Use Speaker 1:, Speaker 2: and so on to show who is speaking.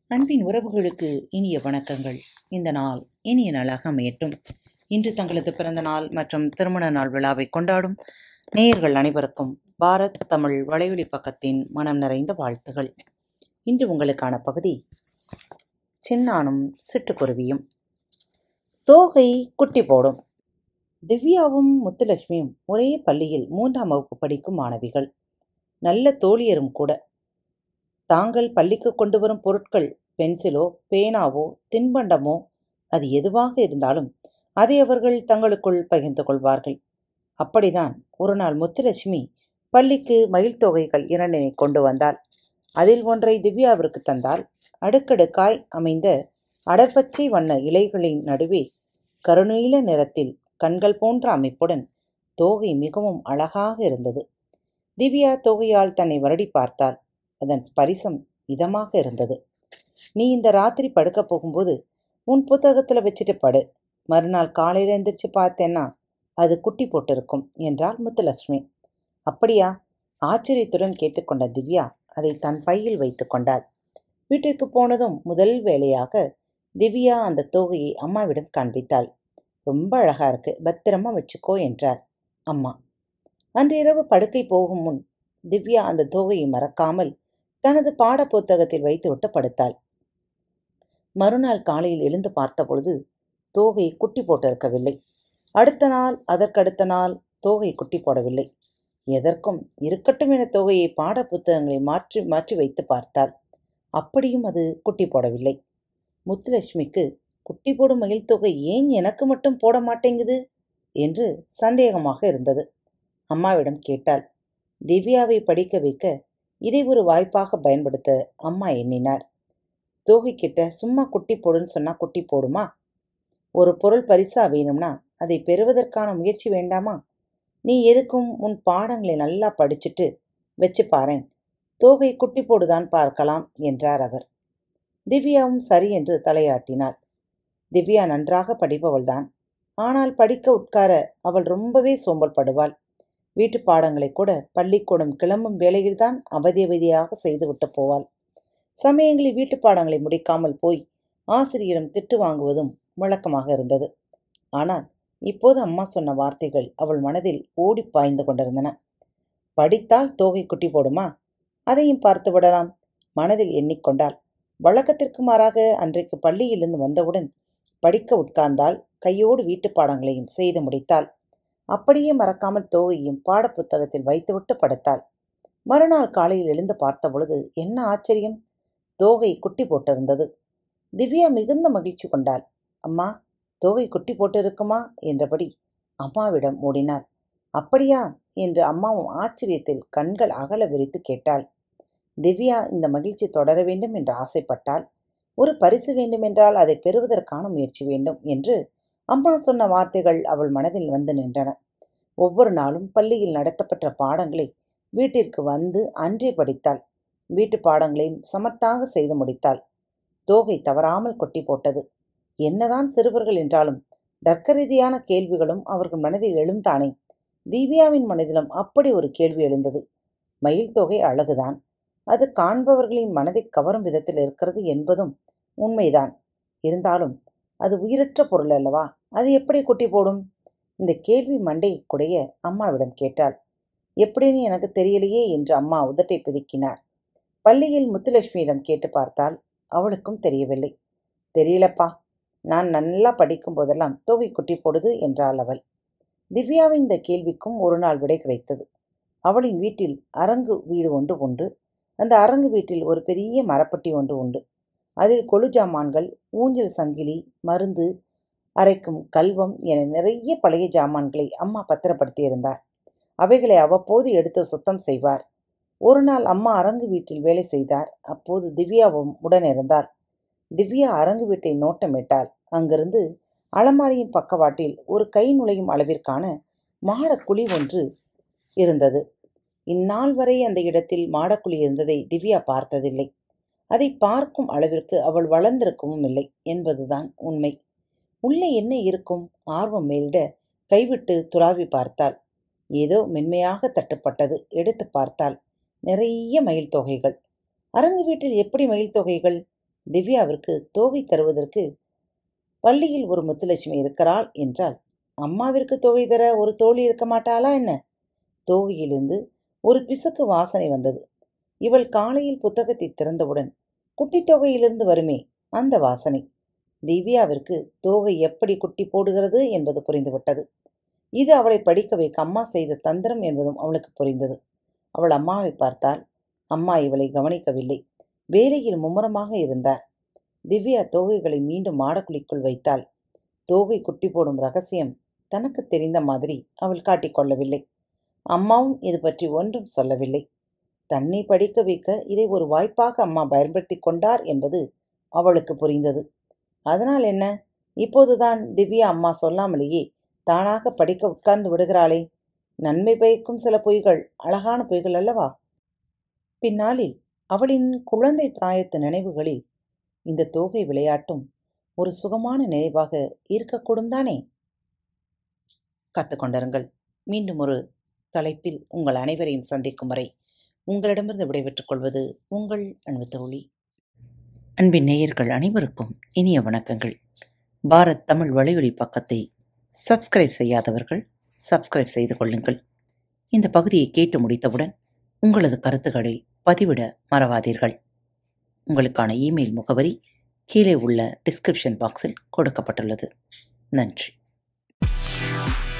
Speaker 1: அன்பின் உறவுகளுக்கு இனிய வணக்கங்கள். இந்த நாள் இனிய நாளாக அமையட்டும். இன்று தங்களது பிறந்த நாள் மற்றும் திருமண நாள் விழாவை கொண்டாடும் நேயர்கள் அனைவருக்கும் பாரத் தமிழ் வலையொலி பக்கத்தின் மனம் நிறைந்த வாழ்த்துகள். இன்று உங்களுக்கான பகுதி சின்னானும் சிட்டுக்குருவியும். தோகை குட்டி போடும். திவ்யாவும் முத்துலட்சுமியும் ஒரே பள்ளியில் 3ஆம் வகுப்பு படிக்கும் மாணவிகள். நல்ல தோழியரும் கூட. தாங்கள் பள்ளிக்கு கொண்டு வரும் பொருட்கள் பென்சிலோ பேனாவோ தின்பண்டமோ அது எதுவாக இருந்தாலும் அதை அவர்கள் தங்களுக்குள் பகிர்ந்து கொள்வார்கள். அப்படிதான் ஒரு நாள் முத்துலட்சுமி பள்ளிக்கு மயில் தொகைகள் 2 கொண்டு வந்தாள். அதில் ஒன்றை திவ்யாவிற்கு தந்தால் அடுக்கடுக்காய் அமைந்த அடர்பச்சை வண்ண இலைகளின் நடுவே கருநீல நிறத்தில் கண்கள் போன்ற அமைப்புடன் தோகை மிகவும் அழகாக இருந்தது. திவ்யா தோகையால் தன்னை வருடி பார்த்தாள். அதன் ஸ்பரிசம் இதமாக இருந்தது. நீ இந்த ராத்திரி படுக்க போகும்போது உன் புத்தகத்துல வச்சுட்டு படு. மறுநாள் காலையில எந்திரிச்சு பார்த்தேன்னா அது குட்டி போட்டிருக்கும் என்றாள் முத்துலட்சுமி. அப்படியா? ஆச்சரியத்துடன் கேட்டுக்கொண்ட திவ்யா அதை தன் பையில் வைத்து கொண்டாள். வீட்டிற்கு போனதும் முதல் வேலையாக திவ்யா அந்த தோகையை அம்மாவிடம் காண்பித்தாள். ரொம்ப அழகா இருக்கு, பத்திரமா வச்சுக்கோ என்றார் அம்மா. அன்று இரவு படுக்கை போகும் முன் திவ்யா அந்த தோகையை மறக்காமல் தனது பாட புத்தகத்தில் வைத்துவிட்டு படுத்தாள். மறுநாள் காலையில் எழுந்து பார்த்தபொழுது தோகை குட்டி போட்டிருக்கவில்லை. அடுத்த நாள், அதற்கடுத்த நாள் தோகை குட்டி போடவில்லை. எதற்கும் இருக்கட்டும் என தோகையை பாட புத்தகங்களை மாற்றி மாற்றி வைத்து பார்த்தாள். அப்படியும் அது குட்டி போடவில்லை. முத்துலட்சுமிக்கு குட்டி போடும் மயில் தொகை ஏன் எனக்கு மட்டும் போட மாட்டேங்குது என்று சந்தேகமாக இருந்தது. அம்மாவிடம் கேட்டாள். திவ்யாவை படிக்க வைக்க இதை ஒரு வாய்ப்பாக பயன்படுத்த அம்மா எண்ணினார். தோகைக்கிட்ட சும்மா குட்டி போடுன்னு சொன்னா குட்டி போடுமா? ஒரு பொருள் பரிசா வேணும்னா அதை பெறுவதற்கான முயற்சி வேண்டாமா? நீ எதுக்கும் உன் பாடங்களை நல்லா படிச்சுட்டு வச்சு பாரேன், தோகை குட்டி போடுதான் பார்க்கலாம் என்றார் அவர். திவ்யாவும் சரி என்று தலையாட்டினாள். திவ்யா நன்றாக படிப்பவள்தான். ஆனால் படிக்க உட்கார அவள் ரொம்பவே சோம்பல் படுவாள். வீட்டு பாடங்களை கூட பள்ளிக்கூடம் கிளம்பும் வேளையில்தான் அவதியாக செய்துவிட்டு போவாள். சமயங்களில் வீட்டு பாடங்களை முடிக்காமல் போய் ஆசிரியரிடம் திட்டு வாங்குவதும் வழக்கமாக இருந்தது. ஆனால் இப்போது அம்மா சொன்ன வார்த்தைகள் அவள் மனதில் ஓடி பாய்ந்து கொண்டிருந்தன. படித்தால் தோகை குட்டி போடுமா? அதையும் பார்த்து விடலாம் மனதில் எண்ணிக்கொண்டாள். வழக்கத்திற்கு மாறாக அன்றைக்கு பள்ளியிலிருந்து வந்தவுடன் படிக்க உட்கார்ந்தால் கையோடு வீட்டு பாடங்களையும் செய்து முடித்தாள். அப்படியே மறக்காமல் தோகையும் பாடப்புத்தகத்தில் வைத்துவிட்டு படுத்தாள். மறுநாள் காலையில் எழுந்து பார்த்தபொழுது என்ன ஆச்சரியம்! தோகை குட்டி போட்டிருந்தது. திவ்யா மிகுந்த மகிழ்ச்சி கொண்டாள். அம்மா, தோகை குட்டி போட்டிருக்குமா என்றபடி அம்மாவிடம் ஓடினாள். அப்படியா என்று அம்மாவும் ஆச்சரியத்தில் கண்கள் அகல விரித்து கேட்டாள். திவ்யா இந்த மகிழ்ச்சி தொடர வேண்டும் என்று ஆசைப்பட்டாள். ஒரு பரிசு வேண்டுமென்றால் அதை பெறுவதற்கான முயற்சி வேண்டும் என்று அம்மா சொன்ன வார்த்தைகள் அவள் மனதில் வந்து நின்றன. ஒவ்வொரு நாளும் பள்ளியில் நடத்தப்பட்ட பாடங்களை வீட்டிற்கு வந்து அன்றே படித்தாள். வீட்டு பாடங்களையும் சமத்தாக செய்து முடித்தாள். தோகை தவறாமல் கொட்டி போட்டது. என்னதான் சிறுவர்கள் என்றாலும் தர்க்க ரீதியான கேள்விகளும் அவர்கள் மனதில் எழுந்தானே. திவ்யாவின் மனதிலும் அப்படி ஒரு கேள்வி எழுந்தது. மயில் தொகை அழகுதான், அது காண்பவர்களின் மனதை கவரும் விதத்தில் இருக்கிறது என்பதும் உண்மைதான். இருந்தாலும் அது உயிரற்ற பொருள் அல்லவா, அது எப்படி குட்டி போடும்? இந்த கேள்வி மண்டையை குடைய அம்மாவிடம் கேட்டாள். எப்படின்னு எனக்கு தெரியலையே என்று அம்மா உதட்டை பிதுக்கினார். பள்ளியில் முத்துலட்சுமியிடம் கேட்டு பார்த்தால் அவளுக்கும் தெரியவில்லை. தெரியலப்பா, நான் நல்லா படிக்கும் போதெல்லாம் தோகை குட்டி போடுது என்றாள் அவள். திவ்யாவின் இந்த கேள்விக்கும் ஒரு நாள் விடை கிடைத்தது. அவளின் வீட்டில் அரங்கு வீடு ஒன்று உண்டு. அந்த அரங்கு வீட்டில் ஒரு பெரிய மரப்பட்டி ஒன்று உண்டு. அதில் கொழு ஜாமான்கள், ஊஞ்சல் சங்கிலி, மருந்து, அரைக்கும் கல்வம் என நிறைய பழைய ஜாமான்களை அம்மா பத்திரப்படுத்தியிருந்தார். அவைகளை அவ்வப்போது எடுத்து சுத்தம் செய்வார். ஒரு நாள் அம்மா அரங்கு வீட்டில் வேலை செய்தார். அப்போது திவ்யாவும் உடனிருந்தாள். திவ்யா அரங்கு வீட்டை நோட்டமிட்டாள். அங்கிருந்து அலமாரியின் பக்கவாட்டில் ஒரு கை நுழையும் அளவிற்கான மாடக்குழி ஒன்று இருந்தது. இந்நாள் வரை அந்த இடத்தில் மாடக்குழி இருந்ததை திவ்யா பார்த்ததில்லை. அதை பார்க்கும் அளவிற்கு அவள் வளர்ந்திருக்கவும் இல்லை என்பதுதான் உண்மை. உள்ளே என்ன இருக்கும்? ஆர்வம் மேலிட கைவிட்டு துளாவி பார்த்தாள். ஏதோ மென்மையாக தட்டுப்பட்டது. எடுத்து பார்த்தாள். நிறைய மயில் தொகைகள். அரங்கு வீட்டில் எப்படி மயில் தொகைகள்? திவ்யாவிற்கு தோகை தருவதற்கு பள்ளியில் ஒரு முத்துலட்சுமி இருக்கிறாள் என்றால் அம்மாவிற்கு தோகை தர ஒரு தோழி இருக்க மாட்டாளா என்ன? தோகையிலிருந்து ஒரு பிசுக்கு வாசனை வந்தது. இவள் காலையில் புத்தகத்தை திறந்தவுடன் குட்டி தோகையிலிருந்து வருமே அந்த வாசனை. திவ்யாவிற்கு தோகை எப்படி குட்டி போடுகிறது என்பது புரிந்துவிட்டது. இது அவளை படிக்க வைக்க அம்மா செய்த தந்திரம் என்பதும் அவளுக்கு புரிந்தது. அவள் அம்மாவை பார்த்தால் அம்மா இவளை கவனிக்கவில்லை. வேலையில் மும்முரமாக இருந்தார். திவ்யா தோகைகளை மீண்டும் மாடக்குழிக்குள் வைத்தாள். தோகை குட்டி போடும் ரகசியம் தனக்கு தெரிந்த மாதிரி அவள் காட்டிக்கொள்ளவில்லை. அம்மாவும் இது பற்றி ஒன்றும் சொல்லவில்லை. தன்னை படிக்க வைக்க இதை ஒரு வாய்ப்பாக அம்மா பயன்படுத்தி கொண்டார் என்பது அவளுக்கு புரிந்தது. அதனால் என்ன, இப்போதுதான் திவ்யா அம்மா சொல்லாமலேயே தானாக படிக்க உட்கார்ந்து விடுகிறாளே. நன்மை பயக்கும் சில பொய்கள் அழகான பொய்கள் அல்லவா? பின்னாளில் அவளின் குழந்தை பிராயத்து நினைவுகளில் இந்த தோகை விளையாட்டும் ஒரு சுகமான நினைவாக இருக்கக்கூடும் தானே? கற்றுக்கொண்டிருங்கள். மீண்டும் ஒரு தலைப்பில் உங்கள் அனைவரையும் சந்திக்கும் வரை உங்களிடமிருந்து விடைபெற்றுக் கொள்வது உங்கள் அன்பு தோழி. அன்பின் நேயர்கள் அனைவருக்கும் இனிய வணக்கங்கள். பாரத் தமிழ் வலையொலி பக்கத்தை சப்ஸ்கிரைப் செய்யாதவர்கள் சப்ஸ்கிரைப் செய்து கொள்ளுங்கள். இந்த பகுதியை கேட்டு முடித்தவுடன் உங்களது கருத்துக்களை பதிவிட மறவாதீர்கள். உங்களுக்கான இமெயில் முகவரி கீழே உள்ள டிஸ்கிரிப்ஷன் பாக்ஸில் கொடுக்கப்பட்டுள்ளது. நன்றி.